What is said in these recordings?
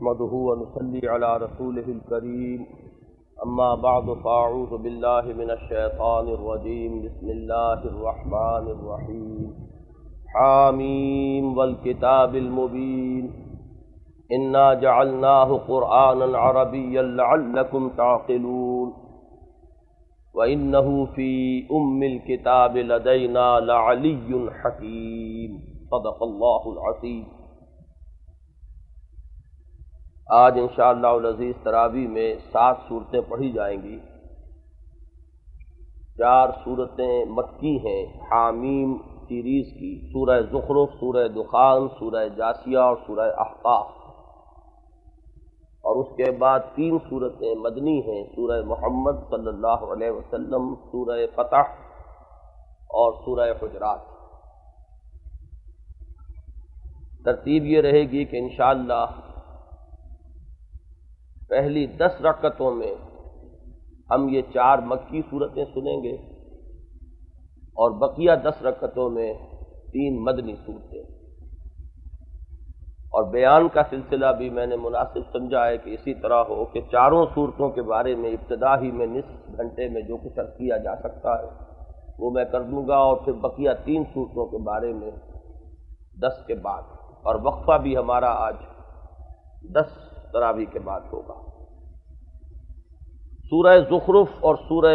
نحمده ونصلي على رسوله الكريم اما بعد فاعوذ بالله من الشيطان الرجيم بسم الله الرحمن الرحيم حاميم والكتاب المبين انا جعلناه قرآنا عربيا لعلكم تعقلون وانه في الكتاب لدينا لعلي حكيم صدق الله العظيم۔ آج انشاءاللہ العزیز تراویح میں 7 صورتیں پڑھی جائیں گی۔ 4 صورتیں مکی ہیں حامیم سیریز کی، سورہ زخرف، سورہ دخان، سورہ جاثیہ اور سورہ احقاف، اور اس کے بعد 3 صورتیں مدنی ہیں، سورہ محمد صلی اللہ علیہ وسلم، سورہ فتح اور سورہ حجرات۔ ترتیب یہ رہے گی کہ انشاءاللہ پہلی 10 رکعتوں میں ہم یہ 4 مکی صورتیں سنیں گے اور بقیہ 10 رکعتوں میں 3 مدنی صورتیں، اور بیان کا سلسلہ بھی میں نے مناسب سمجھا ہے کہ اسی طرح ہو کہ 4 صورتوں کے بارے میں ابتدا ہی میں نصف گھنٹے میں جو کچھ عرض کیا جا سکتا ہے وہ میں کر دوں گا، اور پھر بقیہ 3 صورتوں کے بارے میں 10 کے بعد، اور وقفہ بھی ہمارا آج 10 تراویح کے بعد ہوگا۔ سورہ زخرف اور سورہ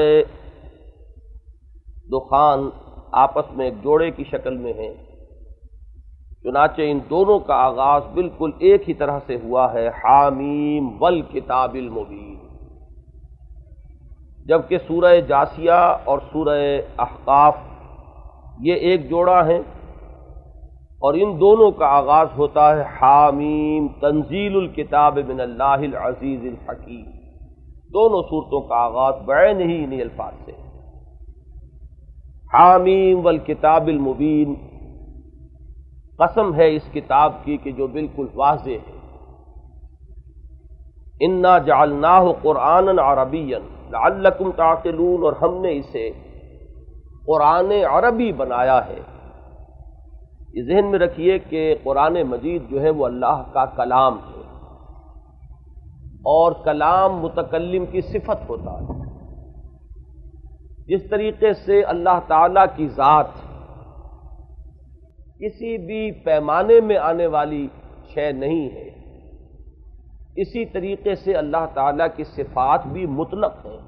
دخان آپس میں ایک جوڑے کی شکل میں ہیں، چنانچہ ان دونوں کا آغاز بالکل ایک ہی طرح سے ہوا ہے، حامیم والکتاب المبین، جبکہ سورہ جاثیہ اور سورہ احقاف یہ ایک جوڑا ہے، اور ان دونوں کا آغاز ہوتا ہے حامیم تنزیل الکتاب من اللہ العزیز الحکیم۔ دونوں صورتوں کا آغاز بعین ہی انہی الفاظ سے، حامیم والکتاب المبین، قسم ہے اس کتاب کی کہ جو بالکل واضح ہے۔ انا جعلناہ قرآنا عربیا لعلکم تعقلون، اور ہم نے اسے قرآن عربی بنایا ہے۔ یہ ذہن میں رکھیے کہ قرآن مجید جو ہے وہ اللہ کا کلام ہے، اور کلام متکلم کی صفت ہوتا ہے۔ جس طریقے سے اللہ تعالی کی ذات کسی بھی پیمانے میں آنے والی شے نہیں ہے، اسی طریقے سے اللہ تعالی کی صفات بھی مطلق ہیں،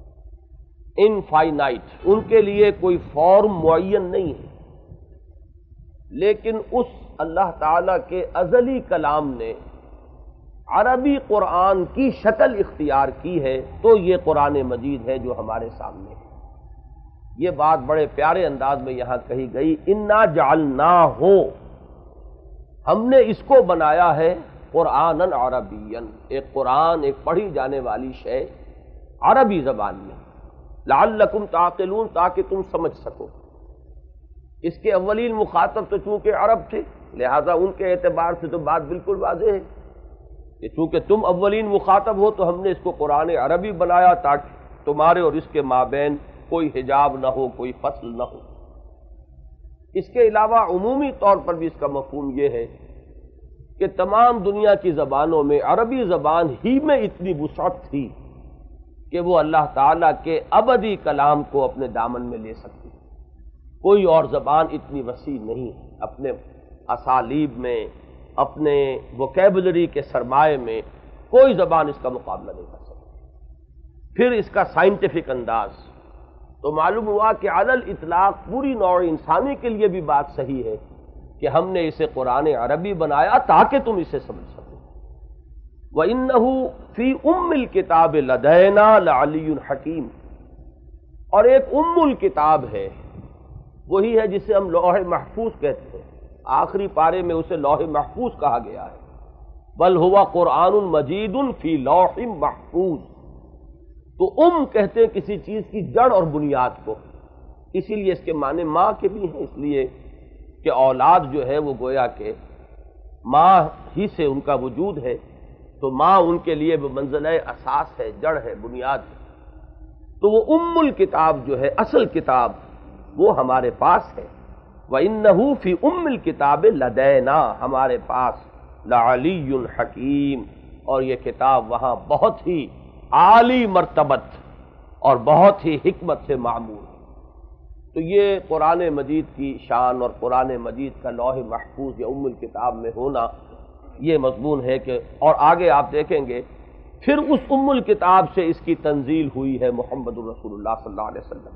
انفائنائٹ، ان کے لیے کوئی فارم معین نہیں ہے، لیکن اس اللہ تعالی کے ازلی کلام نے عربی قرآن کی شکل اختیار کی ہے، تو یہ قرآن مجید ہے جو ہمارے سامنے ہے۔ یہ بات بڑے پیارے انداز میں یہاں کہی گئی، انا جعلناہ، ہم نے اس کو بنایا ہے قرآنا عربیا، ایک قرآن، ایک پڑھی جانے والی شے عربی زبان میں، لعلکم تعقلون، تاکہ تم سمجھ سکو۔ اس کے اولین مخاطب تو چونکہ عرب تھے، لہذا ان کے اعتبار سے تو بات بالکل واضح ہے کہ چونکہ تم اولین مخاطب ہو تو ہم نے اس کو قرآن عربی بنایا تاکہ تمہارے اور اس کے مابین کوئی حجاب نہ ہو، کوئی فصل نہ ہو۔ اس کے علاوہ عمومی طور پر بھی اس کا مفہوم یہ ہے کہ تمام دنیا کی زبانوں میں عربی زبان ہی میں اتنی وسعت تھی کہ وہ اللہ تعالیٰ کے ابدی کلام کو اپنے دامن میں لے سکتی، کوئی اور زبان اتنی وسیع نہیں ہے، اپنے اسالیب میں، اپنے ووکیبلری کے سرمایہ میں کوئی زبان اس کا مقابلہ نہیں کر سکتی۔ پھر اس کا سائنٹیفک انداز تو معلوم ہوا کہ علی الاطلاق پوری نوع انسانی کے لیے بھی بات صحیح ہے کہ ہم نے اسے قرآن عربی بنایا تاکہ تم اسے سمجھ سکو۔ وَإِنَّهُ فِي الْكِتَابِ لَدَيْنَا لَعَلِيٌّ حَكِيمٌ، اور ایک الکتاب ہے، وہی ہے جسے ہم لوح محفوظ کہتے ہیں، آخری پارے میں اسے لوح محفوظ کہا گیا ہے، بل ہوا قرآن مجید فی لوح محفوظ۔ تو کہتے ہیں کسی چیز کی جڑ اور بنیاد کو، اسی لیے اس کے معنی ماں کے بھی ہیں، اس لیے کہ اولاد جو ہے وہ گویا کہ ماں ہی سے ان کا وجود ہے، تو ماں ان کے لیے منزلہ اساس ہے، جڑ ہے، بنیاد ہے۔ تو وہ الکتاب جو ہے، اصل کتاب، وہ ہمارے پاس ہے۔ وَإِنَّهُ فِي الْكِتَابِ لَدَيْنَا، ہمارے پاس، لَعَلِيٌّ حَكِيمٌ، اور یہ کتاب وہاں بہت ہی عالی مرتبت اور بہت ہی حکمت سے معمول ہے۔ تو یہ قرآن مجید کی شان اور قرآن مجید کا لوح محفوظ یا ام الکتاب میں ہونا یہ مضمون ہے کہ، اور آگے آپ دیکھیں گے پھر اس ام الکتاب سے اس کی تنزیل ہوئی ہے محمد الرسول اللہ صلی اللہ علیہ وسلم۔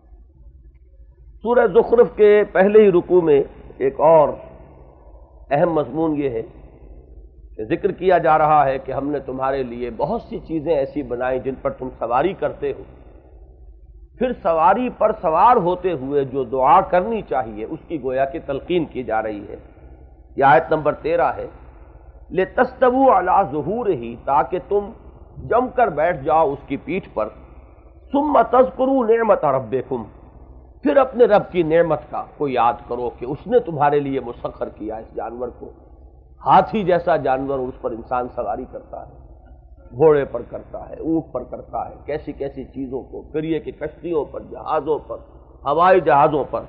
سورہ زخرف کے پہلے ہی رکوع میں ایک اور اہم مضمون یہ ہے کہ ذکر کیا جا رہا ہے کہ ہم نے تمہارے لیے بہت سی چیزیں ایسی بنائیں جن پر تم سواری کرتے ہو، پھر سواری پر سوار ہوتے ہوئے جو دعا کرنی چاہیے اس کی گویا کہ تلقین کی جا رہی ہے۔ یہ آیت نمبر 13 ہے، لِتَسْتَوُوا عَلَىٰ ظُهُورِهِ، تاکہ تم جم کر بیٹھ جاؤ اس کی پیٹھ پر، ثُمَّ تَذْكُرُوا نِعْمَةَ رَبِّكُمْ، پھر اپنے رب کی نعمت کا کو یاد کرو کہ اس نے تمہارے لیے مسخر کیا اس جانور کو، ہاتھی جیسا جانور، اس پر انسان سواری کرتا ہے، گھوڑے پر کرتا ہے، اونٹ پر کرتا ہے، کیسی کیسی چیزوں کو، پھر یہ کہ کشتیوں پر، جہازوں پر، ہوائی جہازوں پر۔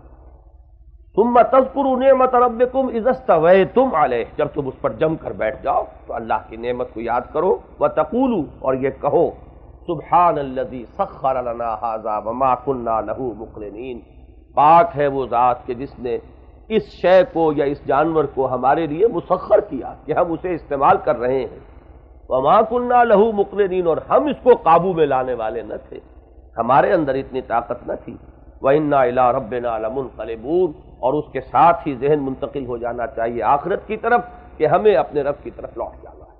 ثم تذکروا نعمت ربکم اذا استویتم علیہ، جب تم اس پر جم کر بیٹھ جاؤ تو اللہ کی نعمت کو یاد کرو، وتقولوا، اور یہ کہو، سبحان الذی سخر لنا ھذا وما كنا له مقرنین، پاک ہے وہ ذات کہ جس نے اس شے کو یا اس جانور کو ہمارے لیے مسخر کیا کہ ہم اسے استعمال کر رہے ہیں، وما كنا له مقرنین، اور ہم اس کو قابو میں لانے والے نہ تھے، ہمارے اندر اتنی طاقت نہ تھی، وَإِنَّا إِلَىٰ رَبِّنَا لَمُنْقَلِبُونَ، اور اس کے ساتھ ہی ذہن منتقل ہو جانا چاہیے آخرت کی طرف کہ ہمیں اپنے رب کی طرف لوٹ جانا ہے۔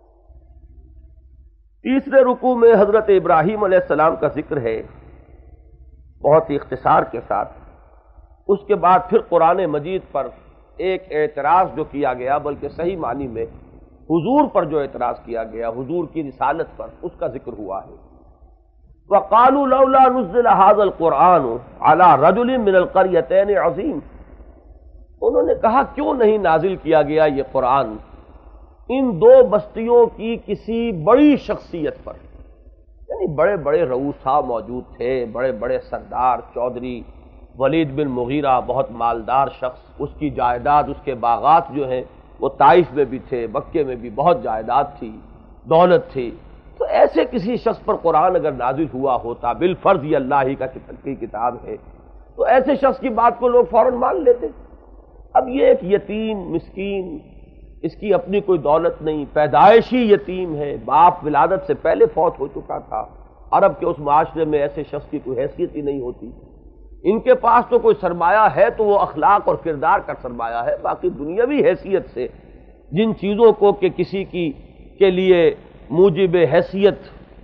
تیسرے رکوع میں حضرت ابراہیم علیہ السلام کا ذکر ہے بہت ہی اختصار کے ساتھ، اس کے بعد پھر قرآن مجید پر ایک اعتراض جو کیا گیا، بلکہ صحیح معنی میں حضور پر جو اعتراض کیا گیا، حضور کی رسالت پر، اس کا ذکر ہوا ہے۔ وَقَالُوا لَوْلَا نُزِّلَ هَٰذَا الْقُرْآنُ عَلَىٰ رَجُلٍ مِّنَ الْقَرْيَتَيْنِ عَظِيمٍ، انہوں نے کہا کیوں نہیں نازل کیا گیا یہ قرآن ان دو بستیوں کی کسی بڑی شخصیت پر، یعنی بڑے بڑے رؤسا موجود تھے، بڑے بڑے سردار، چودھری ولید بن مغیرہ بہت مالدار شخص، اس کی جائیداد، اس کے باغات جو ہیں وہ طائف میں بھی تھے، مکے میں بھی بہت جائیداد تھی، دولت تھی، تو ایسے کسی شخص پر قرآن اگر نازل ہوا ہوتا، بالفرض یہ اللہ ہی کی کتاب ہے، تو ایسے شخص کی بات کو لوگ فوراً مان لیتے۔ اب یہ ایک یتیم مسکین، اس کی اپنی کوئی دولت نہیں، پیدائشی یتیم ہے، باپ ولادت سے پہلے فوت ہو چکا تھا، عرب کے اس معاشرے میں ایسے شخص کی کوئی حیثیت ہی نہیں ہوتی، ان کے پاس تو کوئی سرمایہ ہے تو وہ اخلاق اور کردار کا سرمایہ ہے، باقی دنیاوی حیثیت سے جن چیزوں کو کہ کسی کی کے لیے موجب حیثیت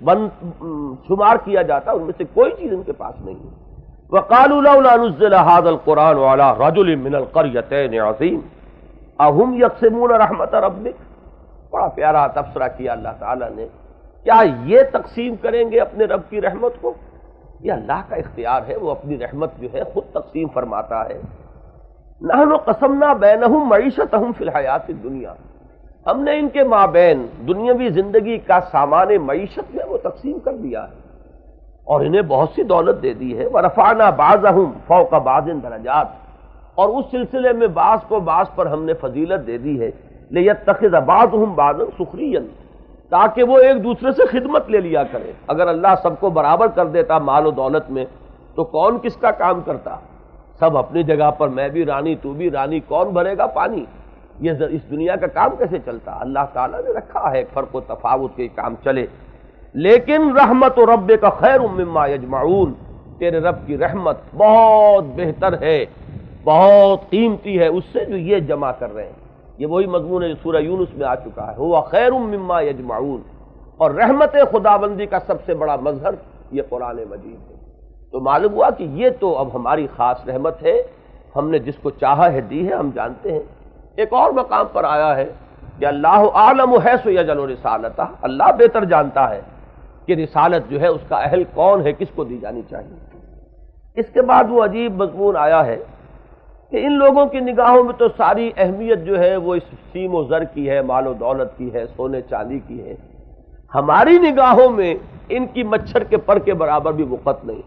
شمار کیا جاتا ان میں سے کوئی چیز ان کے پاس نہیں ہے۔ وَقَالُوا لَوْلَا نُزِّلَ هَٰذَا الْقُرْآنُ عَلَىٰ رَجُلٍ مِّنَ الْقَرْيَتَيْنِ عَظِيمٍ أَهُمْ يَقْسِمُونَ رَحْمَتَ رَبِّكَ، بڑا پیارا تبصرہ کیا اللہ تعالیٰ نے، کیا یہ تقسیم کریں گے اپنے رب کی رحمت کو؟ یہ اللہ کا اختیار ہے، وہ اپنی رحمت جو ہے خود تقسیم فرماتا ہے۔ نحن قسمنا بینہم معیشتہم فی الحیات الدنیا، ہم نے ان کے مابین دنیاوی زندگی کا سامان معیشت میں وہ تقسیم کر دیا ہے اور انہیں بہت سی دولت دے دی ہے۔ ورفعنا بعضہم فوق بعض درجات، اور اس سلسلے میں بعض کو بعض پر ہم نے فضیلت دے دی ہے، لیتخذ بعضہم بعضا سخریا، تاکہ وہ ایک دوسرے سے خدمت لے لیا کرے۔ اگر اللہ سب کو برابر کر دیتا مال و دولت میں تو کون کس کا کام کرتا؟ سب اپنی جگہ پر، میں بھی رانی تو بھی رانی، کون بھرے گا پانی؟ یہ اس دنیا کا کام کیسے چلتا؟ اللہ تعالیٰ نے رکھا ہے ایک فرق و تفاوت کے کام چلے، لیکن رحمت ربک خیر مما یجمعون، تیرے رب کی رحمت بہت بہتر ہے، بہت قیمتی ہے اس سے جو یہ جمع کر رہے ہیں۔ یہ وہی مضمون ہے جو سورہ یونس میں آ چکا ہے، ہوا خیر مما یجمعون، اور رحمت خداوندی کا سب سے بڑا مظہر یہ قرآن مجید ہے۔ تو معلوم ہوا کہ یہ تو اب ہماری خاص رحمت ہے، ہم نے جس کو چاہا ہے دی ہے، ہم جانتے ہیں۔ ایک اور مقام پر آیا ہے کہ اللہ اعلم حیث یجعل رسالتہ، اللہ بہتر جانتا ہے کہ رسالت جو ہے اس کا اہل کون ہے، کس کو دی جانی چاہیے۔ اس کے بعد وہ عجیب مضمون آیا ہے کہ ان لوگوں کی نگاہوں میں تو ساری اہمیت جو ہے وہ اس سیم و زر کی ہے، مال و دولت کی ہے، سونے چاندی کی ہے، ہماری نگاہوں میں ان کی مچھر کے پر کے برابر بھی وقت نہیں۔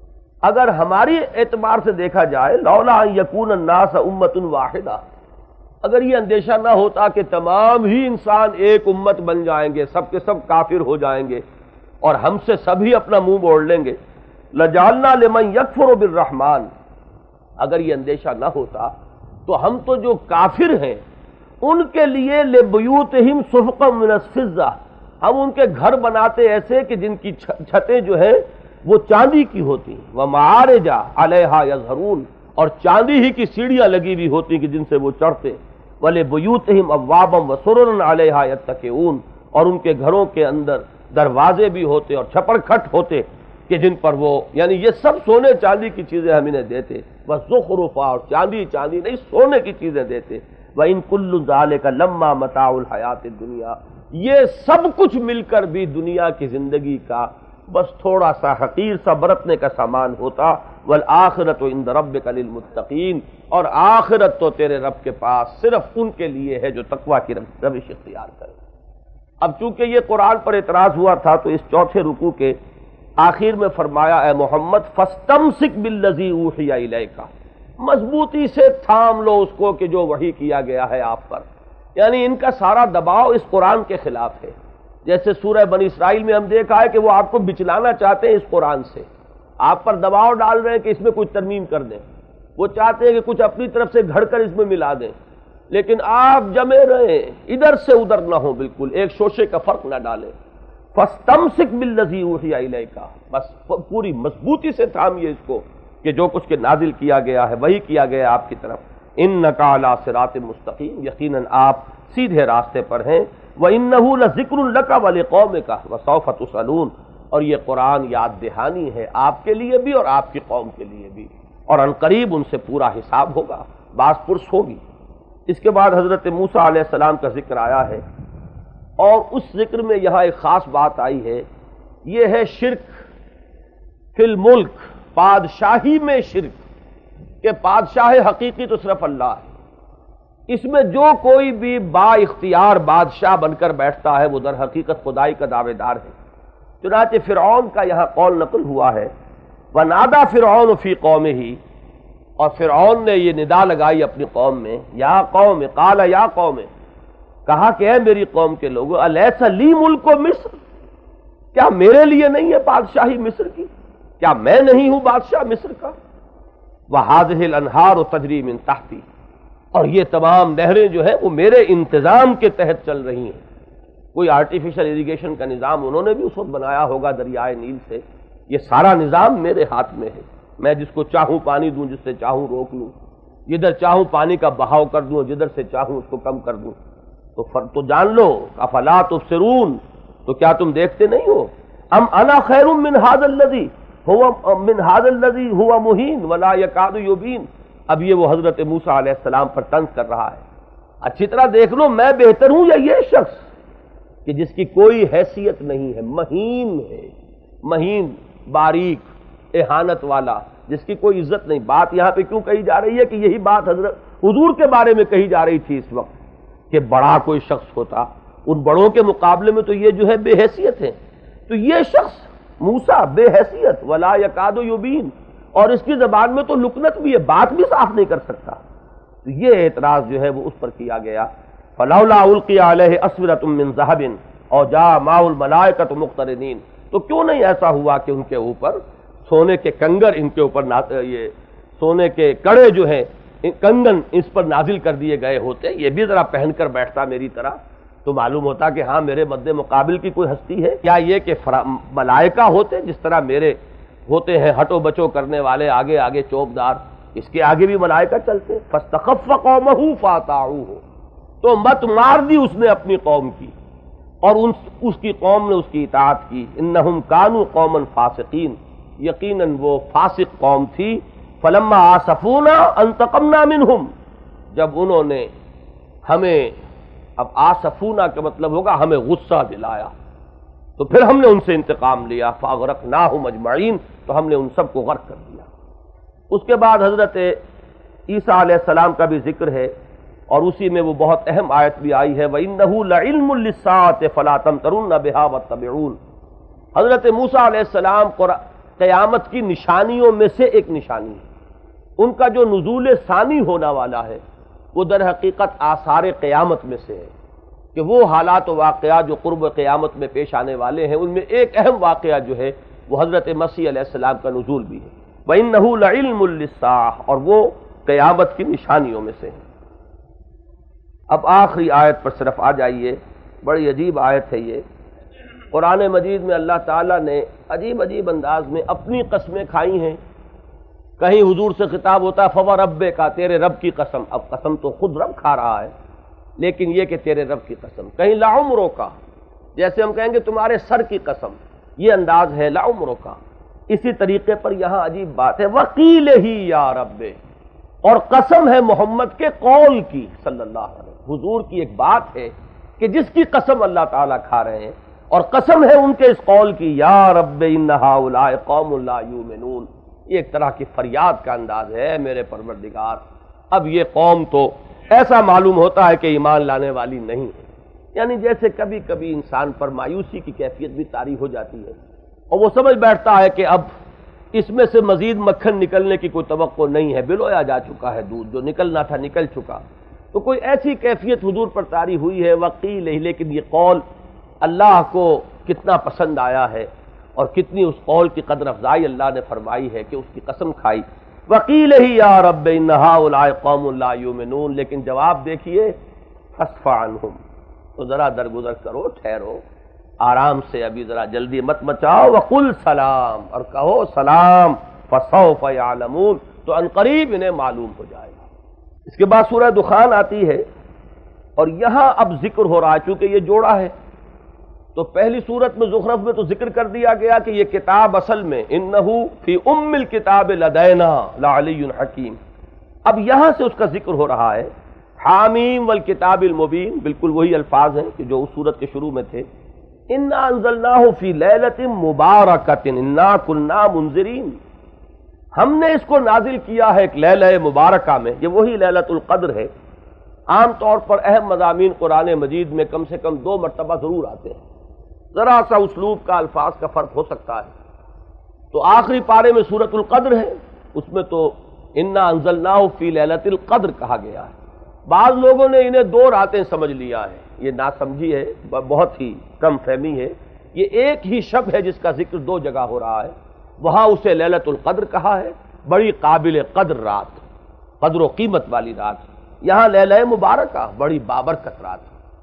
اگر ہماری اعتبار سے دیکھا جائے، لولا ان یکون الناس امۃ واحدہ، اگر یہ اندیشہ نہ ہوتا کہ تمام ہی انسان ایک امت بن جائیں گے، سب کے سب کافر ہو جائیں گے اور ہم سے سبھی اپنا منہ موڑ لیں گے، لجعلنا لمن یکفر بالرحمن، اگر یہ اندیشہ نہ ہوتا تو ہم تو جو کافر ہیں ان کے لیے لبیوتہم سفقا من الفضہ، ہم ان کے گھر بناتے ایسے کہ جن کی چھتیں جو ہیں وہ چاندی کی ہوتی، ومعارج علیہا یظہرون، اور چاندی ہی کی سیڑھیاں لگی ہوئی ہوتی کہ جن سے وہ چڑھتے، وَلِبُيُوتِهِمْ أَبْوَابًا وَسُرُرًا عَلَيْهَا يَتَّكِئُونَ، اور ان کے گھروں کے اندر دروازے بھی ہوتے اور چھپر کھٹ ہوتے کہ جن پر وہ، یعنی یہ سب سونے چاندی کی چیزیں ہم انہیں دیتے، وَزُخْرُفًا، اور چاندی نہیں سونے کی چیزیں دیتے، وَإِن كُلُّ ذَلِكَ لَمَّا مَتَاعُ الْحَيَاةِ الدُّنْيَا، یہ سب کچھ مل کر بھی دنیا کی زندگی کا بس تھوڑا سا حقیر سا برتنے کا سامان ہوتا، والآخرۃ عند ربک للمتقین، اور آخرت تو تیرے رب کے پاس صرف ان کے لیے ہے جو تقوی کی روش اختیار کرے۔ اب چونکہ یہ قرآن پر اعتراض ہوا تھا تو اس چوتھے رکوع کے آخر میں فرمایا، اے محمد فاستمسک بالذی اوحی الیک، مضبوطی سے تھام لو اس کو کہ جو وحی کیا گیا ہے آپ پر، یعنی ان کا سارا دباؤ اس قرآن کے خلاف ہے۔ جیسے سورہ بنی اسرائیل میں ہم دیکھا ہے کہ وہ آپ کو بچلانا چاہتے ہیں اس قرآن سے، آپ پر دباؤ ڈال رہے ہیں کہ اس میں کچھ ترمیم کر دیں، وہ چاہتے ہیں کہ کچھ اپنی طرف سے گھڑ کر اس میں ملا دیں، لیکن آپ جمے رہیں، ادھر سے ادھر نہ ہو، بالکل ایک شوشے کا فرق نہ ڈالیں۔ فاستمسک بالذی اوحی الیک، بس پوری مضبوطی سے تھامیے اس کو کہ جو کچھ کے نازل کیا گیا ہے وہی کیا گیا ہے آپ کی طرف، انک علی صراط مستقیم، یقیناً آپ سیدھے راستے پر ہیں، وَإِنَّهُ لَذِكْرٌ لَكَ وَلِقَوْمِكَ وَسَوْفَ تُسْأَلُونَ، اور یہ قرآن یاد دہانی ہے آپ کے لیے بھی اور آپ کی قوم کے لیے بھی، اور عنقریب ان سے پورا حساب ہوگا، باز پرس ہوگی۔ اس کے بعد حضرت موسیٰ علیہ السلام کا ذکر آیا ہے، اور اس ذکر میں یہاں ایک خاص بات آئی ہے، یہ ہے شرک فی الملک، بادشاہی میں شرک، کہ بادشاہ حقیقی تو صرف اللہ ہے، اس میں جو کوئی بھی با اختیار بادشاہ بن کر بیٹھتا ہے وہ در حقیقت خدائی کا دعوے دار ہے۔ چنانچہ فرعون کا یہاں قول نقل ہوا ہے، وَنَادَى فِرْعَوْنُ فِي قَوْمِهِ، اور فرعون نے یہ ندا لگائی اپنی قوم میں، یا قوم، قال یا قوم، کہا کہ اے میری قوم کے لوگوں، الیس لی ملک مصر، کیا میرے لیے نہیں ہے بادشاہی مصر کی، کیا میں نہیں ہوں بادشاہ مصر کا، وَهَذِهِ الْأَنْهَارُ تَجْرِي مِن تَحْتِي، اور یہ تمام نہریں جو ہیں وہ میرے انتظام کے تحت چل رہی ہیں۔ کوئی آرٹیفیشل اریگیشن کا نظام انہوں نے بھی اس وقت بنایا ہوگا دریائے نیل سے، یہ سارا نظام میرے ہاتھ میں ہے، میں جس کو چاہوں پانی دوں، جس سے چاہوں روک لوں، جدھر چاہوں پانی کا بہاؤ کر دوں، جدھر سے چاہوں اس کو کم کر دوں، تو جان لو، افلا تبصرون، تو کیا تم دیکھتے نہیں ہو، ام انا خیر من هذا الذی هو مہین ولا یکاد یبین، اب یہ وہ حضرت موسیٰ علیہ السلام پر طنز کر رہا ہے، اچھی طرح دیکھ لو میں بہتر ہوں یا یہ شخص کہ جس کی کوئی حیثیت نہیں ہے، مہین ہے، مہین، باریک، اہانت والا، جس کی کوئی عزت نہیں۔ بات یہاں پہ کیوں کہی جا رہی ہے کہ یہی بات حضرت حضور کے بارے میں کہی جا رہی تھی اس وقت، کہ بڑا کوئی شخص ہوتا، ان بڑوں کے مقابلے میں تو یہ جو ہے بے حیثیت ہے، تو یہ شخص موسیٰ بے حیثیت ولا یکاد یبین، اور اس کی زبان میں تو لکنت بھی ہے، بات بھی صاف نہیں کر سکتا، تو یہ اعتراض جو ہے وہ اس پر کیا گیا۔ فلولا القی علیہ اسورۃ من ذہب اور جاء معہ الملائکۃ مقترنین، تو کیوں نہیں ایسا ہوا کہ ان کے اوپر سونے کے کنگر، ان کے اوپر یہ سونے کے کڑے جو ہیں کنگن اس پر نازل کر دیے گئے ہوتے، یہ بھی ذرا پہن کر بیٹھتا میری طرح، تو معلوم ہوتا کہ ہاں میرے مد مقابل کی کوئی ہستی ہے۔ کیا یہ کہ ملائکہ ہوتے جس طرح میرے ہوتے ہیں ہٹو بچو کرنے والے، آگے آگے چوبدار، اس کے آگے بھی ملائکہ چلتے، فاستخف قومہ فاطاعوہ، تو مت مار دی اس نے اپنی قوم کی، اور اس کی قوم نے اس کی اطاعت کی، انہم کانوا قوما فاسقین، یقیناً وہ فاسق قوم تھی، فلما آسفونا انتقمنا منہم، جب انہوں نے ہمیں، اب آسفونا کا مطلب ہوگا ہمیں غصہ دلایا، تو پھر ہم نے ان سے انتقام لیا، فاغرقناہم اجمعین، تو ہم نے ان سب کو غرق کر دیا۔ اس کے بعد حضرت عیسیٰ علیہ السلام کا بھی ذکر ہے، اور اسی میں وہ بہت اہم آیت بھی آئی ہے، وَإِنَّهُ لَعِلْمٌ لِلسَّاعَةِ فَلَا تَمْتَرُنَّ بِهَا وَاتَّبِعُونِ، حضرت موسیٰ علیہ السلام قیامت کی نشانیوں میں سے ایک نشانی ہے، ان کا جو نزول ثانی ہونا والا ہے وہ در حقیقت آثار قیامت میں سے ہے کہ وہ حالات و واقعات جو قرب قیامت میں پیش آنے والے ہیں، ان میں ایک اہم واقعہ جو ہے وہ حضرت مسیح علیہ السلام کا نزول بھی ہے۔ وَإِنَّهُ لَعِلْمٌ لِّلسَّاعَةِ، اور وہ قیامت کی نشانیوں میں سے ہے۔ اب آخری آیت پر صرف آ جائیے، بڑی عجیب آیت ہے یہ۔ قرآن مجید میں اللہ تعالیٰ نے عجیب عجیب انداز میں اپنی قسمیں کھائی ہیں۔ کہیں حضور سے خطاب ہوتا ہے فَوَرَبِّكَ کا، تیرے رب کی قسم، اب قسم تو خود رب کھا رہا ہے لیکن یہ کہ تیرے رب کی قسم۔ کہیں لَعُمْرُكَ کا، جیسے ہم کہیں گے تمہارے سر کی قسم، یہ انداز ہے لَعُمْرُكَ کا۔ اسی طریقے پر یہاں عجیب بات ہے وَقِيلِهِ یا رب، اور قسم ہے محمد کے قول کی صلی اللہ علیہ وسلم۔ حضور کی ایک بات ہے کہ جس کی قسم اللہ تعالیٰ کھا رہے ہیں، اور قسم ہے ان کے اس قول کی یا رب ان ہؤلاء قوم لا یؤمنون۔ یہ ایک طرح کی فریاد کا انداز ہے، میرے پروردگار اب یہ قوم تو ایسا معلوم ہوتا ہے کہ ایمان لانے والی نہیں ہے۔ یعنی جیسے کبھی کبھی انسان پر مایوسی کی کیفیت بھی طاری ہو جاتی ہے اور وہ سمجھ بیٹھتا ہے کہ اب اس میں سے مزید مکھن نکلنے کی کوئی توقع نہیں ہے، بلویا جا چکا ہے دودھ، جو نکلنا تھا نکل چکا۔ تو کوئی ایسی کیفیت حضور پر طاری ہوئی ہے وقیل، لیکن یہ قول اللہ کو کتنا پسند آیا ہے اور کتنی اس قول کی قدر افزائی اللہ نے فرمائی ہے کہ اس کی قسم کھائی۔ وقیل ہی یا رب ان ہؤلاء قوم لا یؤمنون، لیکن جواب دیکھیے فاصفح عنہم، تو ذرا درگزر کرو، ٹھہرو آرام سے، ابھی ذرا جلدی مت مچاؤ۔ وقل سلام، اور کہو سلام، فسوف یعلمون، تو عنقریب انہیں معلوم ہو جائے گا۔ اس کے بعد سورہ دخان آتی ہے اور یہاں اب ذکر ہو رہا ہے، چونکہ یہ جوڑا ہے تو پہلی صورت میں زخرف میں تو ذکر کر دیا گیا کہ یہ کتاب اصل میں انہو فی ام الکتاب لدینا لعلی حکیم، اب یہاں سے اس کا ذکر ہو رہا ہے۔ حامیم والکتاب المبین، بالکل وہی الفاظ ہیں کہ جو اس صورت کے شروع میں تھے۔ انا انزلناہ فی لیلۃ مبارکۃ انا کنا منذرین، ہم نے اس کو نازل کیا ہے ایک لیلہ مبارکہ میں، یہ وہی لیلۃ القدر ہے۔ عام طور پر اہم مضامین قرآن مجید میں کم سے کم 2 مرتبہ ضرور آتے ہیں، ذرا سا اسلوب کا الفاظ کا فرق ہو سکتا ہے۔ تو آخری پارے میں سورۃ القدر ہے، اس میں تو انا انزلناہ فی لیلۃ القدر کہا گیا ہے۔ بعض لوگوں نے انہیں 2 راتیں سمجھ لیا ہے، یہ ناسمجھی ہے، بہت ہی کم فہمی ہے۔ یہ ایک ہی شب ہے جس کا ذکر 2 جگہ ہو رہا ہے، وہاں اسے لیلۃ القدر کہا ہے، بڑی قابل قدر رات، قدر و قیمت والی رات۔ یہاں لیلہ مبارکہ، بڑی بابرکت رات۔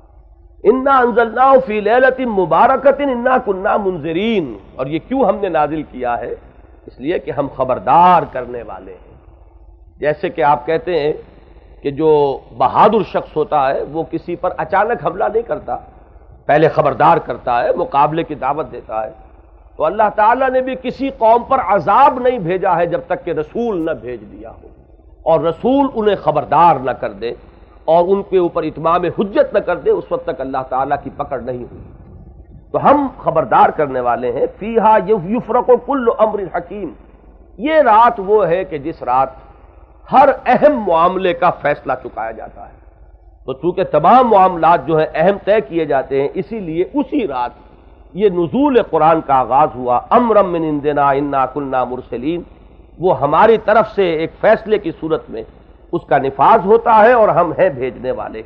انا انزلناہ فی لیلۃ مبارکۃ انا کنا منذرین، اور یہ کیوں ہم نے نازل کیا ہے؟ اس لیے کہ ہم خبردار کرنے والے ہیں۔ جیسے کہ آپ کہتے ہیں کہ جو بہادر شخص ہوتا ہے وہ کسی پر اچانک حملہ نہیں کرتا، پہلے خبردار کرتا ہے، مقابلے کی دعوت دیتا ہے۔ تو اللہ تعالیٰ نے بھی کسی قوم پر عذاب نہیں بھیجا ہے جب تک کہ رسول نہ بھیج دیا ہو، اور رسول انہیں خبردار نہ کر دے اور ان کے اوپر اتمام حجت نہ کر دے، اس وقت تک اللہ تعالیٰ کی پکڑ نہیں ہوئی۔ تو ہم خبردار کرنے والے ہیں۔ فیہا یفرق کل امر حکیم، یہ رات وہ ہے کہ جس رات ہر اہم معاملے کا فیصلہ چکایا جاتا ہے۔ تو چونکہ تمام معاملات جو ہیں اہم طے کیے جاتے ہیں، اسی لیے اسی رات یہ نزول قرآن کا آغاز ہوا۔ امرا من عندنا انا کنا مرسلین، وہ ہماری طرف سے ایک فیصلے کی صورت میں اس کا نفاذ ہوتا ہے اور ہم ہیں بھیجنے والے۔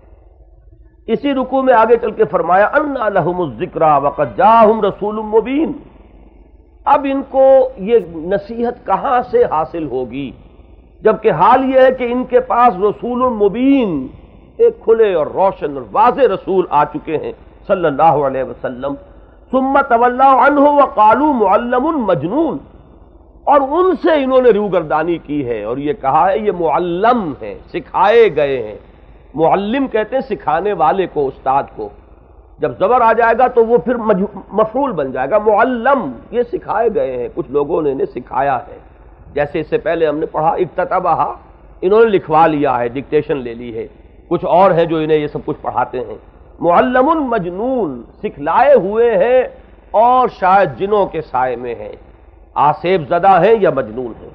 اسی رکوع میں آگے چل کے فرمایا انا لہم الذکری وقد جاءہم رسول مبین، اب ان کو یہ نصیحت کہاں سے حاصل ہوگی جبکہ حال یہ ہے کہ ان کے پاس رسول مبین، ایک کھلے اور روشن اور واضح رسول آ چکے ہیں صلی اللہ علیہ وسلم۔ ثم تولوا عنہ وقالوا معلم مجنون، اور ان سے انہوں نے روگردانی کی ہے اور یہ کہا ہے یہ معلم ہے، سکھائے گئے ہیں۔ معلم کہتے ہیں سکھانے والے کو، استاد کو، جب زبر آ جائے گا تو وہ پھر مفعول بن جائے گا۔ معلم، یہ سکھائے گئے ہیں، کچھ لوگوں نے انہیں سکھایا ہے، جیسے اس سے پہلے ہم نے پڑھا اکتتبہا، انہوں نے لکھوا لیا ہے، ڈکٹیشن لے لی ہے۔ کچھ اور ہیں جو انہیں یہ سب کچھ پڑھاتے ہیں۔ معلم مجنون، سکھلائے ہوئے ہیں اور شاید جنوں کے سائے میں ہیں، آسیب زدہ ہیں یا مجنون ہیں۔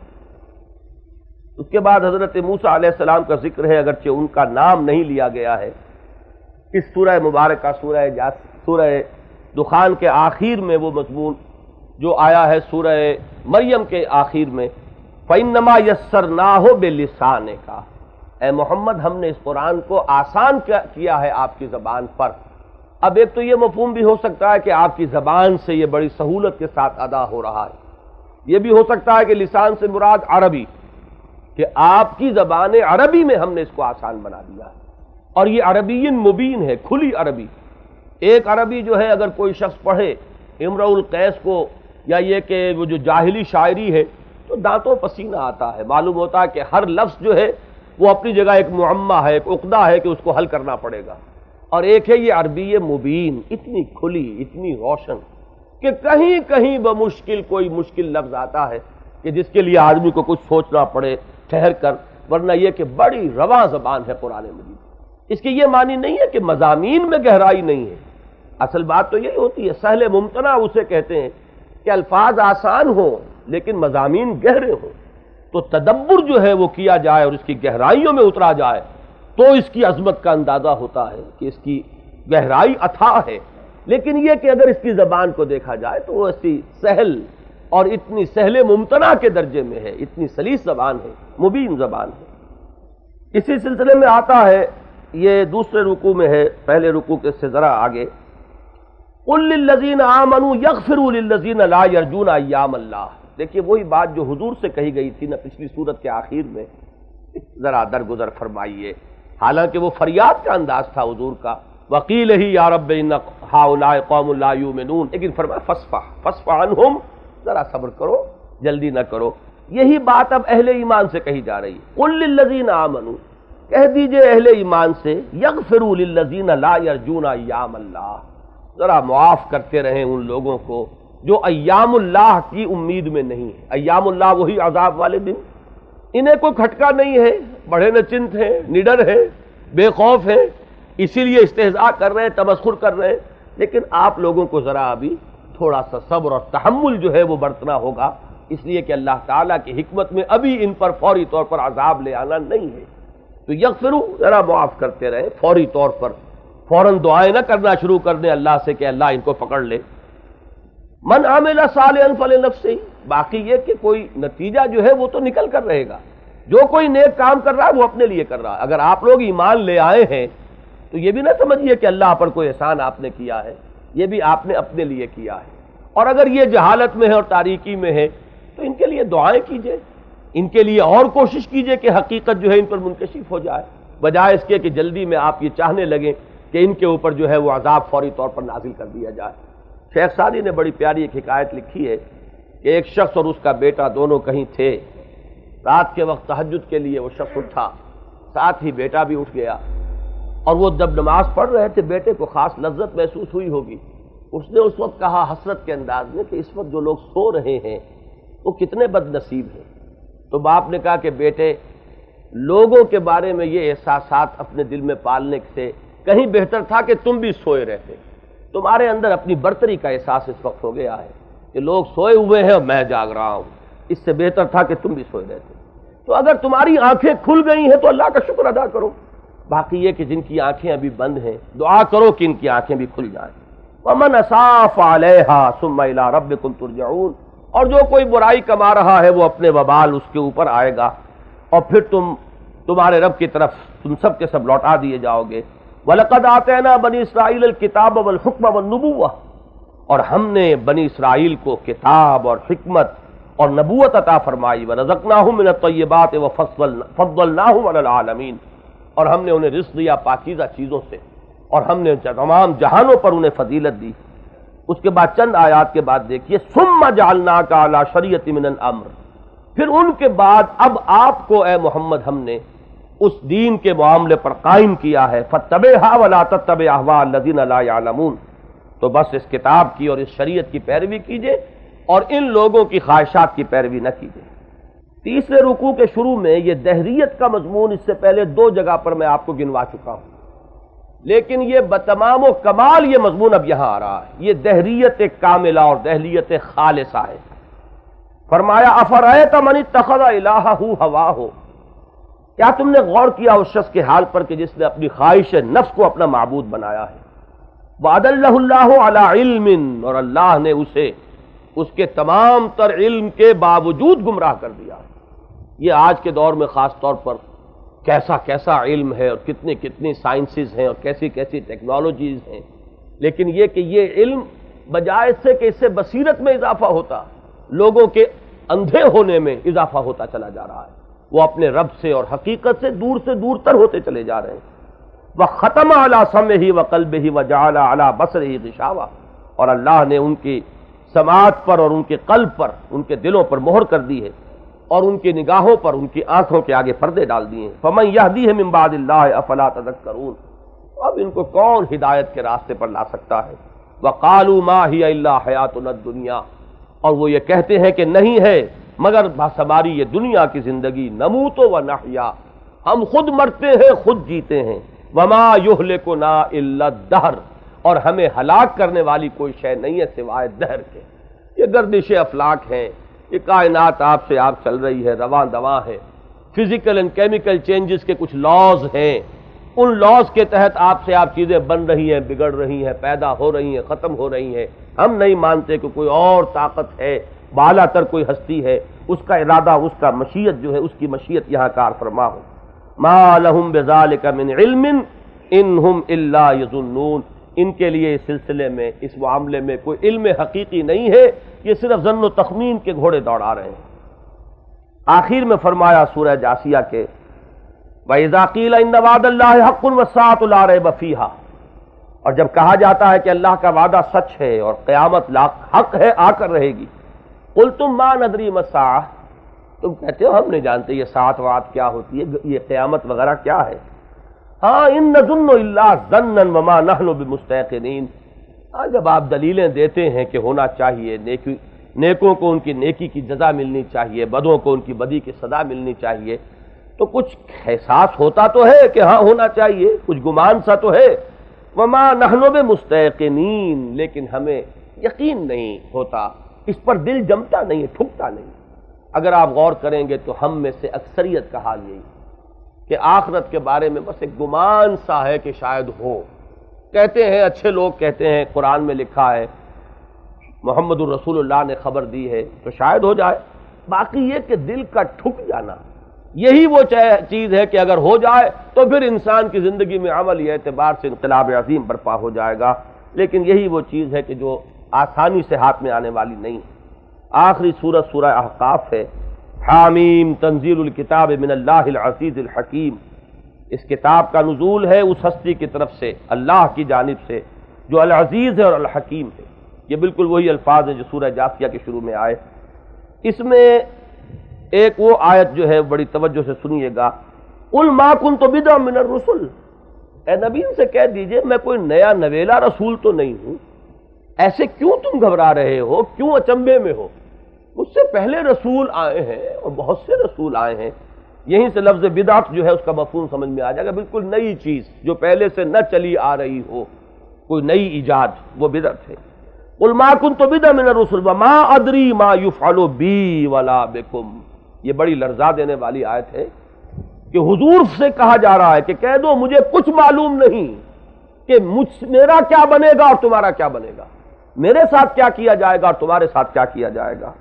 اس کے بعد حضرت موسیٰ علیہ السلام کا ذکر ہے، اگرچہ ان کا نام نہیں لیا گیا ہے۔ اس سورہ مبارکہ سورہ دخان کے آخر میں وہ مضمون جو آیا ہے سورہ مریم کے آخر میں، فَإِنَّمَا يَسَّرْنَاهُ بِلِسَانِكَ، اے محمد ہم نے اس قرآن کو آسان کیا ہے آپ کی زبان پر۔ اب ایک تو یہ مفہوم بھی ہو سکتا ہے کہ آپ کی زبان سے یہ بڑی سہولت کے ساتھ ادا ہو رہا ہے، یہ بھی ہو سکتا ہے کہ لسان سے مراد عربی، کہ آپ کی زبان عربی میں ہم نے اس کو آسان بنا دیا ہے، اور یہ عربی مبین ہے، کھلی عربی۔ ایک عربی جو ہے اگر کوئی شخص پڑھے امرؤ القیس کو، یا یہ کہ وہ جو جاہلی شاعری ہے، تو دانتوں پسینہ آتا ہے، معلوم ہوتا ہے کہ ہر لفظ جو ہے وہ اپنی جگہ ایک معمہ ہے، ایک عقدہ ہے کہ اس کو حل کرنا پڑے گا۔ اور ایک ہے یہ عربی مبین، اتنی کھلی، اتنی روشن کہ کہیں کہیں بمشکل کوئی مشکل لفظ آتا ہے کہ جس کے لیے آدمی کو کچھ سوچنا پڑے ٹھہر کر، ورنہ یہ کہ بڑی رواں زبان ہے قرآن مجید۔ اس کی یہ معنی نہیں ہے کہ مضامین میں گہرائی نہیں ہے، اصل بات تو یہی ہوتی ہے، سہل ممتنع اسے کہتے ہیں کہ الفاظ آسان ہوں لیکن مضامین گہرے ہوں، تو تدبر جو ہے وہ کیا جائے اور اس کی گہرائیوں میں اترا جائے تو اس کی عظمت کا اندازہ ہوتا ہے کہ اس کی گہرائی اتھاہ ہے۔ لیکن یہ کہ اگر اس کی زبان کو دیکھا جائے تو وہ ایسی سہل اور اتنی سہل ممتنع کے درجے میں ہے، اتنی سلیس زبان ہے، مبین زبان ہے۔ اسی سلسلے میں آتا ہے، یہ دوسرے رکوع میں ہے، پہلے رکوع کے سے ذرا آگے، قُل لِّلَّذِينَ آمَنُوا يَغْفِرُوا لِلَّذِينَ لَا يَرْجُونَ أَيَّامَ اللَّهِ۔ دیکھیے وہی بات جو حضور سے کہی گئی تھی نا پچھلی سورت کے آخر میں، ذرا درگزر فرمائیے، حالانکہ وہ فریاد کا انداز تھا حضور کا، وقیل ہی یا رب ان ہؤلاء قوم لا یؤمنون، لیکن فرمایا فاصفح عنہم، ذرا صبر کرو، جلدی نہ کرو۔ یہی بات اب اہل ایمان سے کہی جا رہی ہے، قل للذین آمنوا، کہہ دیجئے اہل ایمان سے، یغفروا للذین لا یرجون ایام اللہ، ذرا معاف کرتے رہیں ان لوگوں کو جو ایام اللہ کی امید میں نہیں ہے۔ ایام اللہ وہی عذاب والے دن، انہیں کوئی کھٹکا نہیں ہے، بڑے نچنت ہیں، نڈر ہیں، بے خوف ہیں، اسی لیے استہزاء کر رہے ہیں، تمسخر کر رہے ہیں، لیکن آپ لوگوں کو ذرا ابھی تھوڑا سا صبر اور تحمل جو ہے وہ برتنا ہوگا، اس لیے کہ اللہ تعالیٰ کی حکمت میں ابھی ان پر فوری طور پر عذاب لے آنا نہیں ہے۔ تو یغفروا، ذرا معاف کرتے رہے فوری طور پر، فوراً دعائیں نہ کرنا شروع کر دیں اللہ سے کہ اللہ ان کو پکڑ لے۔ من عمل صالحا فلنفسہ، باقی یہ کہ کوئی نتیجہ جو ہے وہ تو نکل کر رہے گا، جو کوئی نیک کام کر رہا ہے وہ اپنے لیے کر رہا ہے۔ اگر آپ لوگ ایمان لے آئے ہیں تو یہ بھی نہ سمجھیے کہ اللہ پر کوئی احسان آپ نے کیا ہے، یہ بھی آپ نے اپنے لیے کیا ہے۔ اور اگر یہ جہالت میں ہے اور تاریکی میں ہے تو ان کے لیے دعائیں کیجئے، ان کے لیے اور کوشش کیجئے کہ حقیقت جو ہے ان پر منکشف ہو جائے، بجائے اس کے کہ جلدی میں آپ یہ چاہنے لگیں کہ ان کے اوپر جو ہے وہ عذاب فوری طور پر نازل کر دیا جائے۔ شیخ سعدی نے بڑی پیاری ایک حکایت لکھی ہے کہ ایک شخص اور اس کا بیٹا دونوں کہیں تھے، رات کے وقت تہجد کے لیے وہ شخص اٹھا، ساتھ ہی بیٹا بھی اٹھ گیا، اور وہ جب نماز پڑھ رہے تھے بیٹے کو خاص لذت محسوس ہوئی ہوگی، اس نے اس وقت کہا حسرت کے انداز میں کہ اس وقت جو لوگ سو رہے ہیں وہ کتنے بد نصیب ہیں۔ تو باپ نے کہا کہ بیٹے، لوگوں کے بارے میں یہ احساسات اپنے دل میں پالنے سے کہیں بہتر تھا کہ تم بھی سوئے رہتے، تمہارے اندر اپنی برتری کا احساس اس وقت ہو گیا ہے کہ لوگ سوئے ہوئے ہیں اور میں جاگ رہا ہوں، اس سے بہتر تھا کہ تم بھی سوئے رہتے۔ تو اگر تمہاری آنکھیں کھل گئی ہیں تو اللہ کا شکر ادا کرو، باقی یہ کہ جن کی آنکھیں ابھی بند ہیں دعا کرو کہ ان کی آنکھیں بھی کھل جائیں۔ وَمَنْ أَسَافَ عَلَيْهَا ثُمَّ إِلَىٰ رَبِّكُمْ تُرْجَعُونَ، اور جو کوئی برائی کما رہا ہے وہ اپنے وبال اس کے اوپر آئے گا، اور پھر تمہارے رب کی طرف تم سب کے سب لوٹا دیے جاؤ گے۔ وَلَقَدْ آتَيْنَا بَنِي إِسْرَائِيلَ الْكِتَابَ وَالْحُكْمَ وَالنُّبُوَّةَ، اور ہم نے بنی اسرائیل کو کتاب اور حکمت اور نبوت عطا فرمائی۔ وَرَزَقْنَاهُم مِّنَ الطَّيِّبَاتِ وَفَضَّلْنَاهُمْ عَلَى الْعَالَمِينَ، اور ہم نے انہیں رزق دیا پاکیزہ چیزوں سے، اور ہم نے تمام جہانوں پر انہیں فضیلت دی۔ اس کے بعد چند آیات کے بعد دیکھیے، ثُمَّ جَعَلْنَاكَ عَلَى شَرِيعَةٍ مِّنَ الْأَمْرِ، پھر ان کے بعد اب آپ کو اے محمد ہم نے اس دین کے معاملے پر قائم کیا ہے، فَاتَّبِعْهَا وَلَا تَتَّبِعْ أَهْوَاءَ الَّذِينَ لَا يَعْلَمُونَ، تو بس اس کتاب کی اور اس شریعت کی پیروی کیجئے اور ان لوگوں کی خواہشات کی پیروی نہ کیجئے۔ تیسرے رکوع کے شروع میں یہ دہریت کا مضمون اس سے پہلے دو جگہ پر میں آپ کو گنوا چکا ہوں، لیکن یہ بتمام و کمال یہ مضمون اب یہاں آ رہا ہے، یہ دہریت کاملہ اور دہریت خالصہ ہے۔ فرمایا افرأیت من اتخذ الہہ ہواہ، کیا تم نے غور کیا اس شخص کے حال پر کہ جس نے اپنی خواہش نفس کو اپنا معبود بنایا ہے؟ وَأَضَلَّهُ اللَّهُ عَلَى عِلْمٍ، اور اللہ نے اسے اس کے تمام تر علم کے باوجود گمراہ کر دیا۔ یہ آج کے دور میں خاص طور پر کیسا کیسا علم ہے اور کتنی کتنی سائنسز ہیں اور کیسی کیسی ٹیکنالوجیز ہیں، لیکن یہ کہ یہ علم بجائے سے کہ اس سے بصیرت میں اضافہ ہوتا، لوگوں کے اندھے ہونے میں اضافہ ہوتا چلا جا رہا ہے، وہ اپنے رب سے اور حقیقت سے دور تر ہوتے چلے جا رہے ہیں۔ وَخَتَمَ عَلَىٰ سَمْعِهِ وَقَلْبِهِ وَجَعَلَ عَلَىٰ بَصَرِهِ غِشَاوَةً، اور اللہ نے ان کی سماعت پر اور ان کے قلب پر، ان کے دلوں پر مہر کر دی ہے، اور ان کی نگاہوں پر، ان کی آنکھوں کے آگے پردے ڈال دیے ہیں۔ فَمَن يَهْدِيهِ مِن بَعْدِ اللَّهِ أَفَلَا تَذَكَّرُونَ، اب ان کو کون ہدایت کے راستے پر لا سکتا ہے؟ وَقَالُوا مَا هِيَ إِلَّا حَيَاتُنَا الدُّنْيَا، اور وہ یہ کہتے ہیں کہ نہیں ہے مگر بس ہماری یہ دنیا کی زندگی، نموت و نحیا، ہم خود مرتے ہیں خود جیتے ہیں، وما یہلکنا الا الدہر، اور ہمیں ہلاک کرنے والی کوئی شے نہیں ہے سوائے دہر کے۔ یہ گردش افلاک ہیں، یہ کائنات آپ سے آپ چل رہی ہے، رواں دواں ہے، فزیکل اینڈ کیمیکل چینجز کے کچھ لاز ہیں، ان لاز کے تحت آپ سے آپ چیزیں بن رہی ہیں، بگڑ رہی ہیں، پیدا ہو رہی ہیں، ختم ہو رہی ہیں۔ ہم نہیں مانتے کہ کوئی اور طاقت ہے، بالا تر کوئی ہستی ہے، اس کا ارادہ، اس کا مشیت جو ہے، اس کی مشیت یہاں کار فرما ہو۔ ما لہم بذالک من علم انہم الا یظنون، ان کے لیے اس سلسلے میں، اس معاملے میں کوئی علم حقیقی نہیں ہے، یہ صرف ظن و تخمین کے گھوڑے دوڑا رہے ہیں۔ آخر میں فرمایا سورہ جاثیہ کے وَإِذَا قِيلَ إِنَّ وَعْدَ اللَّهِ حَقٌّ وَالسَّاعَةُ لَا رَيْبَ فِيهَا، اور جب کہا جاتا ہے کہ اللہ کا وعدہ سچ ہے اور قیامت حق ہے، آ کر رہے گی، قُلْتُم مَا نَدْرِي مَا السَّاعَةُ، تم کہتے ہو ہم نہیں جانتے یہ ساعت وعد کیا ہوتی ہے، یہ قیامت وغیرہ کیا ہے۔ ہاں ان نظن الا ظنا وما نحن بمستيقنين، ہاں جب آپ دلیلیں دیتے ہیں کہ ہونا چاہیے، نیکوں کو ان کی نیکی کی جزا ملنی چاہیے، بدوں کو ان کی بدی کی سزا ملنی چاہیے، تو کچھ احساس ہوتا تو ہے کہ ہاں ہونا چاہیے، کچھ گمان سا تو ہے۔ وما نحن بمستيقنين، لیکن ہمیں یقین نہیں ہوتا، اس پر دل جمتا نہیں ہے، ٹھکتا نہیں۔ اگر آپ غور کریں گے تو ہم میں سے اکثریت کا حال یہی کہ آخرت کے بارے میں بس ایک گمان سا ہے کہ شاید ہو، کہتے ہیں اچھے لوگ کہتے ہیں، قرآن میں لکھا ہے، محمد الرسول اللہ نے خبر دی ہے تو شاید ہو جائے، باقی یہ کہ دل کا ٹھک جانا، یہی وہ چیز ہے کہ اگر ہو جائے تو پھر انسان کی زندگی میں عمل یہ اعتبار سے انقلاب عظیم برپا ہو جائے گا، لیکن یہی وہ چیز ہے کہ جو آسانی سے ہاتھ میں آنے والی نہیں۔ آخری سورہ سورہ احقاف ہے، حامیم تنزیل الکتاب من اللہ العزیز الحکیم، اس کتاب کا نزول ہے اس ہستی کی طرف سے، اللہ کی جانب سے، جو العزیز ہے اور الحکیم ہے۔ یہ بالکل وہی الفاظ ہیں جو سورہ جاثیہ کے شروع میں آئے۔ اس میں ایک وہ آیت جو ہے بڑی توجہ سے سنیے گا، قل ما کنت بدعا من الرسل، اے نبی ان سے کہہ دیجئے میں کوئی نیا نویلا رسول تو نہیں ہوں، ایسے کیوں تم گھبرا رہے ہو، کیوں اچنبھے میں ہو؟ مجھ سے پہلے رسول آئے ہیں اور بہت سے رسول آئے ہیں، یہیں سے لفظ بدعت جو ہے اس کا مفہوم سمجھ میں آ جائے گا، بالکل نئی چیز جو پہلے سے نہ چلی آ رہی ہو، کوئی نئی ایجاد، وہ بدعت ہے۔ قل ما کنت بدعا من الرسل وما ادری ما یفعل بی ولا بکم، یہ بڑی لرزا دینے والی آیت ہے کہ حضور سے کہا جا رہا ہے کہ کہہ دو مجھے کچھ معلوم نہیں کہ میرا کیا بنے گا اور تمہارا کیا بنے گا، میرے ساتھ کیا کیا جائے گا اور تمہارے ساتھ کیا کیا جائے گا۔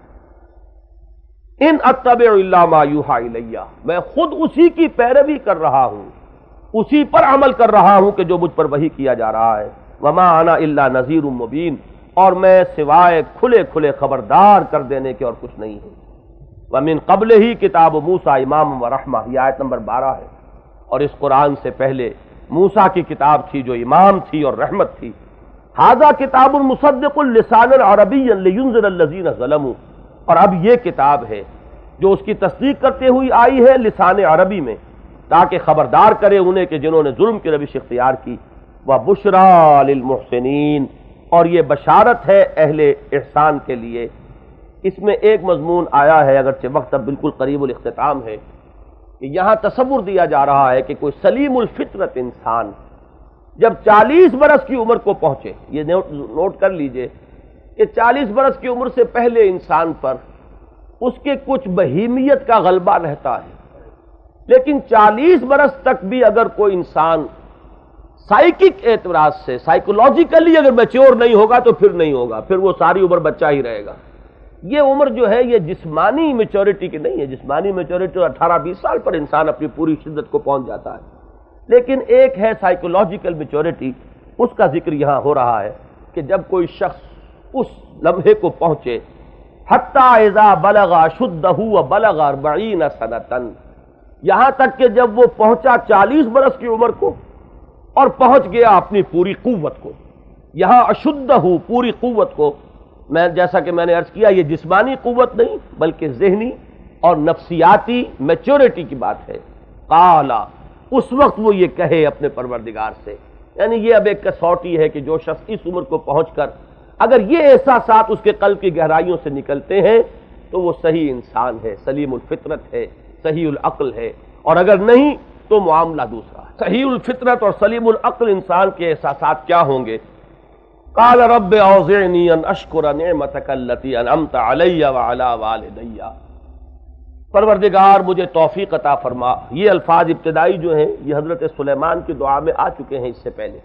ان اتبع الا ما یوحی الی، میں خود اسی کی پیروی کر رہا ہوں، اسی پر عمل کر رہا ہوں کہ جو مجھ پر وحی کیا جا رہا ہے۔ وما انا الا نذیر مبین، اور میں سوائے کھلے کھلے خبردار کر دینے کے اور کچھ نہیں ہوں۔ ومن قبل ہی کتاب موسیٰ امام و رحمہ، یہ آیت نمبر 12 ہے، اور اس قرآن سے پہلے موسیٰ کی کتاب تھی جو امام تھی اور رحمت تھی۔ ھذا کتاب مصدق لسانا عربیا لینذر الذین ظلموا، اور اب یہ کتاب ہے جو اس کی تصدیق کرتے ہوئی آئی ہے لسان عربی میں، تاکہ خبردار کرے انہیں کہ جنہوں نے ظلم کی روش اختیار کی۔ وَبُشْرَىٰ لِلْمُحْسِنِينَ، اور یہ بشارت ہے اہل احسان کے لیے۔ اس میں ایک مضمون آیا ہے، اگرچہ وقت اب بالکل قریب الاختتام ہے، کہ یہاں تصور دیا جا رہا ہے کہ کوئی سلیم الفطرت انسان جب 40 برس کی عمر کو پہنچے، یہ نوٹ کر لیجئے کہ 40 برس کی عمر سے پہلے انسان پر اس کے کچھ بہیمیت کا غلبہ رہتا ہے، لیکن 40 برس تک بھی اگر کوئی انسان سائیکک اعتراض سے، سائیکولوجیکلی اگر میچور نہیں ہوگا تو پھر نہیں ہوگا، پھر وہ ساری عمر بچہ ہی رہے گا۔ یہ عمر جو ہے یہ جسمانی میچورٹی کی نہیں ہے. جسمانی میچورٹی 18-20 سال پر انسان اپنی پوری شدت کو پہنچ جاتا ہے، لیکن ایک ہے سائیکولوجیکل میچورٹی، اس کا ذکر یہاں ہو رہا ہے کہ جب کوئی شخص اس لمحے کو پہنچے حتی اذا بلغ اشدہ وبلغ 40 سنۃ، یہاں تک کہ جب وہ پہنچا 40 برس کی عمر کو اور پہنچ گیا اپنی پوری قوت کو. یہاں اشدہ پوری قوت کو، جیسا کہ میں نے عرض کیا، یہ جسمانی قوت نہیں بلکہ ذہنی اور نفسیاتی میچورٹی کی بات ہے. قال، اس وقت وہ یہ کہے اپنے پروردگار سے، یعنی یہ اب ایک کسوٹی ہے کہ جو شخص اس عمر کو پہنچ کر اگر یہ احساسات اس کے قلب کی گہرائیوں سے نکلتے ہیں تو وہ صحیح انسان ہے، سلیم الفطرت ہے، صحیح العقل ہے، اور اگر نہیں تو معاملہ دوسرا ہے. صحیح الفطرت اور سلیم العقل انسان کے احساسات کیا ہوں گے؟ قال رب اوزعنی ان اشکر نعمتک التی انعمت علی وعلی والدی، پروردگار مجھے توفیق عطا فرما. یہ الفاظ ابتدائی جو ہیں یہ حضرت سلیمان کی دعا میں آ چکے ہیں اس سے پہلے.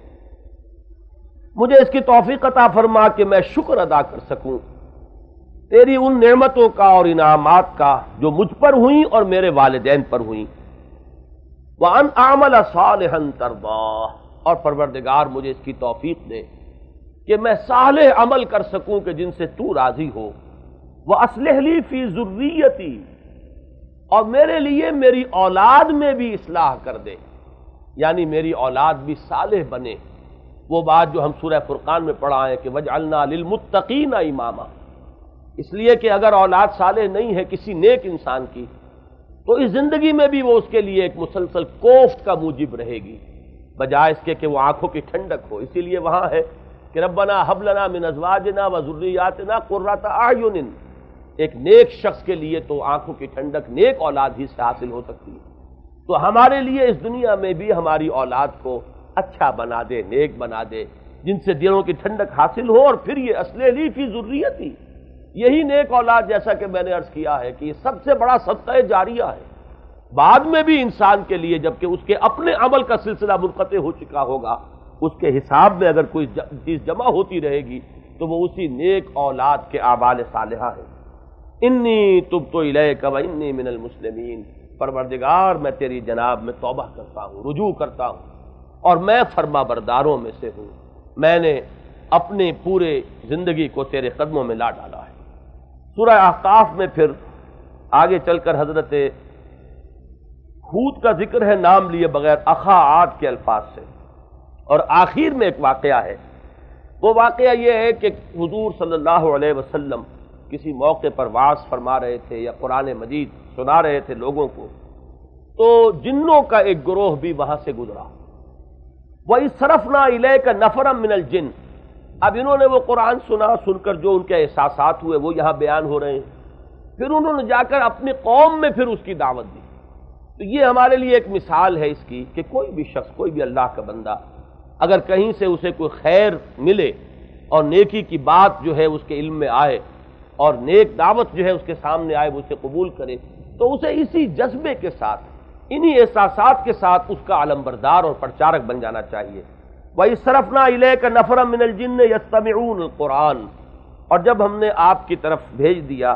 مجھے اس کی توفیق عطا فرما کہ میں شکر ادا کر سکوں تیری ان نعمتوں کا اور انعامات کا جو مجھ پر ہوئیں اور میرے والدین پر ہوئیں. وَأَنْ أَعْمَلَ صَالِحًا تَرْضَاهُ، اور پروردگار مجھے اس کی توفیق دے کہ میں صالح عمل کر سکوں کہ جن سے تو راضی ہو. وَأَصْلِحْ لِي فِي ذُرِّيَّتِي، اور میرے لیے میری اولاد میں بھی اصلاح کر دے، یعنی میری اولاد بھی صالح بنے. وہ بات جو ہم سورہ فرقان میں پڑھا ہے کہ وَجْعَلْنَا لِلْمُتَّقِينَ إِمَامًا، اس لیے کہ اگر اولاد صالح نہیں ہے کسی نیک انسان کی تو اس زندگی میں بھی وہ اس کے لیے ایک مسلسل کوفت کا موجب رہے گی، بجائے اس کے کہ وہ آنکھوں کی ٹھنڈک ہو. اسی لیے وہاں ہے کہ ربنا هب لنا من ازواجنا وذریاتنا قرۃ اعین، ایک نیک شخص کے لیے تو آنکھوں کی ٹھنڈک نیک اولاد ہی سے حاصل ہو سکتی ہے. تو ہمارے لیے اس دنیا میں بھی ہماری اولاد کو اچھا بنا دے، نیک بنا دے، جن سے دلوں کی ٹھنڈک حاصل ہو. اور پھر یہ اصلح لی فی ذریتی، یہی نیک اولاد جیسا کہ میں نے عرض کیا ہے کہ یہ سب سے بڑا صدقہ جاریہ ہے. بعد میں بھی انسان کے لیے جبکہ اس کے اپنے عمل کا سلسلہ منقطع ہو چکا ہوگا، اس کے حساب میں اگر کوئی چیز جمع ہوتی رہے گی تو وہ اسی نیک اولاد کے اعمال صالحہ ہے. انی تبت الیک و انی من المسلمین، پروردگار میں تیری جناب میں توبہ کرتا ہوں، رجوع کرتا ہوں، اور میں فرما برداروں میں سے ہوں. میں نے اپنے پورے زندگی کو تیرے قدموں میں لا ڈالا ہے. سورہ احقاف میں پھر آگے چل کر حضرت ہود کا ذکر ہے نام لیے بغیر اخا عاد کے الفاظ سے، اور آخر میں ایک واقعہ ہے. وہ واقعہ یہ ہے کہ حضور صلی اللہ علیہ وسلم کسی موقع پر وعظ فرما رہے تھے یا قرآن مجید سنا رہے تھے لوگوں کو، تو جنوں کا ایک گروہ بھی وہاں سے گزرا. وَإِذْ صَرَفْنَا إِلَيْكَ نَفَرًا مِنَ الْجِنِّ، اب انہوں نے وہ قرآن سن کر جو ان کے احساسات ہوئے وہ یہاں بیان ہو رہے ہیں. پھر انہوں نے جا کر اپنی قوم میں پھر اس کی دعوت دی. تو یہ ہمارے لیے ایک مثال ہے اس کی کہ کوئی بھی شخص، کوئی بھی اللہ کا بندہ اگر کہیں سے اسے کوئی خیر ملے اور نیکی کی بات جو ہے اس کے علم میں آئے اور نیک دعوت جو ہے اس کے سامنے آئے وہ اسے قبول کرے، تو اسے اسی جذبے کے ساتھ، انہی احساسات کے ساتھ اس کا علمبردار اور پرچارک بن جانا چاہیے. وَإِذْ صَرَفْنَا إِلَيْكَ نَفَرًا مِنَ الْجِنِّ يَسْتَمِعُونَ الْقُرْآنَ، اور جب ہم نے آپ کی طرف بھیج دیا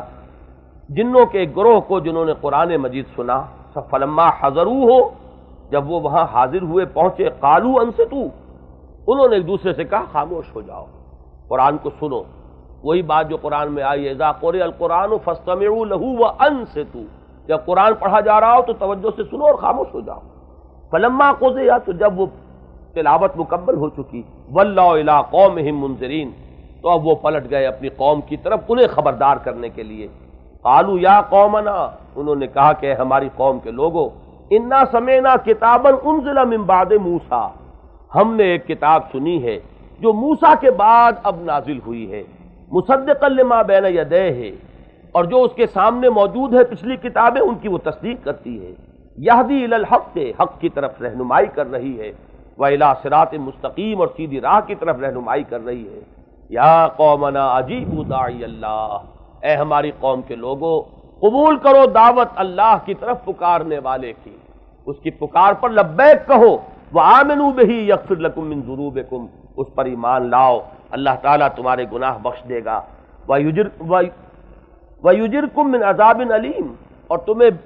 جنوں کے ایک گروہ کو جنہوں نے قرآن مجید سنا. فَلَمَّا حَضَرُوهُ، جب وہ وہاں حاضر ہوئے پہنچے، قَالُوا أَنصِتُوا، انہوں نے ایک دوسرے سے کہا خاموش ہو جاؤ، قرآن کو سنو. وہی بات جو قرآن میں آئی ہے اذا قرئ القرآن فاستمعوا له وانصتوا، جب قرآن پڑھا جا رہا ہو تو توجہ سے سنو اور خاموش ہو جاؤ. فلما قضی، تو جب وہ تلاوت مکمل ہو چکی، ولوا الی قومہم منذرین، تو اب وہ پلٹ گئے اپنی قوم کی طرف انہیں خبردار کرنے کے لیے. قالوا یا قومنا، انہوں نے کہا کہ ہماری قوم کے لوگوں، انا سمعنا کتابا انزل من بعد موسیٰ، ہم نے ایک کتاب سنی ہے جو موسیٰ کے بعد اب نازل ہوئی ہے، مصدقا لما بین یدیہ، اور جو اس کے سامنے موجود ہے پچھلی کتابیں ان کی وہ تصدیق کرتی ہے. یہدی الی الحق، حق کی طرف رہنمائی کر رہی ہے، وإلی صراط مستقیم، اور سیدھی راہ کی طرف رہنمائی کر رہی ہے. یا قومنا اجیبوا داعی اللہ، اے ہماری قوم کے لوگوں قبول کرو دعوت اللہ کی طرف پکارنے والے کی، اس کی پکار پر لبیک کہو. وآمنوا بہ یغفر لکم من ذنوبکم، اس پر ایمان لاؤ اللہ تعالیٰ تمہارے گناہ بخش دے گا. وَيُجِرْكُم مِّنْ عَذَابٍ أَلِيمٍ، اور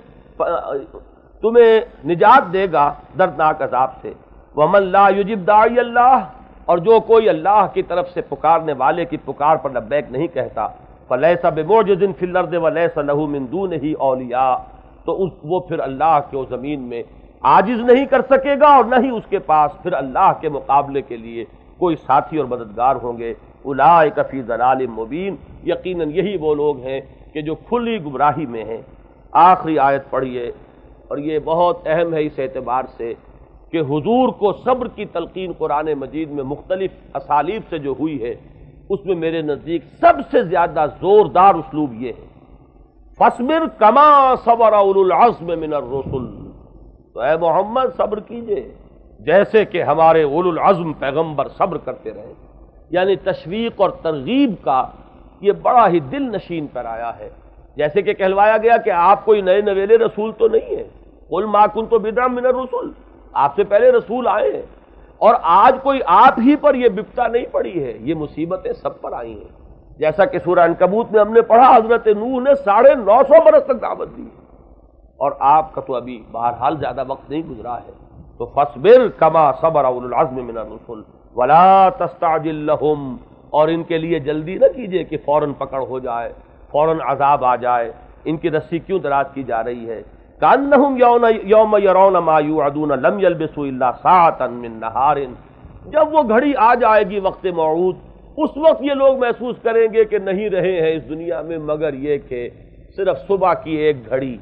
تمہیں نجات دے گا دردناک عذاب سے۔ وَمَن لَّا يُجِبْ دَاعِيَ اللَّهِ، اور جو کوئی اللہ کی طرف سے پکارنے والے کی پکار پر لبیک نہیں کہتا، فَلَيْسَ بِمُعْجِزٍ فِي الْأَرْضِ وَلَيْسَ لَهُ مِن دُونِهِ أَوْلِيَاءُ، تو وہ پھر اللہ کے زمین میں عاجز نہیں کر سکے گا، اور نہ ہی اس کے پاس پھر اللہ کے مقابلے کے لیے کوئی ساتھی اور مددگار ہوں گے۔ اولئک فی ضلال مبین، یقیناً یہی وہ لوگ ہیں کہ جو کھلی گمراہی میں ہیں۔ آخری آیت پڑھیے، اور یہ بہت اہم ہے اس اعتبار سے کہ حضور کو صبر کی تلقین قرآن مجید میں مختلف اسالیب سے جو ہوئی ہے، اس میں میرے نزدیک سب سے زیادہ زوردار اسلوب یہ ہے، فاصبر کما صبر اولو العزم من الرسل، تو اے محمد صبر کیجئے جیسے کہ ہمارے اولو العزم پیغمبر صبر کرتے رہے۔ یعنی تشویق اور ترغیب کا یہ بڑا ہی دل نشین پیرایا ہے، جیسے کہ کہلوایا گیا کہ آپ کوئی نئے نویلے رسول تو نہیں ہیں، قل ما کنت بدعا من الرسل، آپ سے پہلے رسول آئے ہیں، اور آج کوئی آپ ہی پر یہ بپتا نہیں پڑی ہے، یہ مصیبتیں سب پر آئی ہیں۔ جیسا کہ سورہ عنکبوت میں ہم نے پڑھا، حضرت نوح نے 950 برس تک دعوت دی، اور آپ کا تو ابھی بہرحال زیادہ وقت نہیں گزرا ہے۔ تو فاصبر کما صبر اولو العزم من الرسل ولا تستعجل لهم، اور ان کے لیے جلدی نہ کیجئے کہ فوراً پکڑ ہو جائے، فوراً عذاب آ جائے، ان کی رسی کیوں دراز کی جا رہی ہے۔ کأنہم یوم یرون ما یوعدون لم یلبثوا الا ساعۃ من نہار، جب وہ گھڑی آ جائے گی وقت موعود، اس وقت یہ لوگ محسوس کریں گے کہ نہیں رہے ہیں اس دنیا میں مگر یہ کہ صرف صبح کی ایک گھڑی،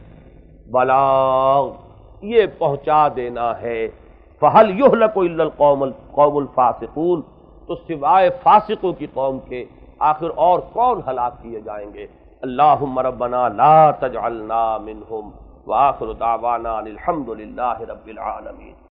بلاغ، یہ پہنچا دینا ہے۔ فَهَلْ يُهْلَكُ إِلَّا الْقَوْمُ الْفَاسِقُونَ، تو سوائے فاسقوں کی قوم کے آخر اور کون ہلاک کیے جائیں گے۔ اللہم ربنا لا تجعلنا منہم، وآخر دعوانا الحمد للہ رب العالمین۔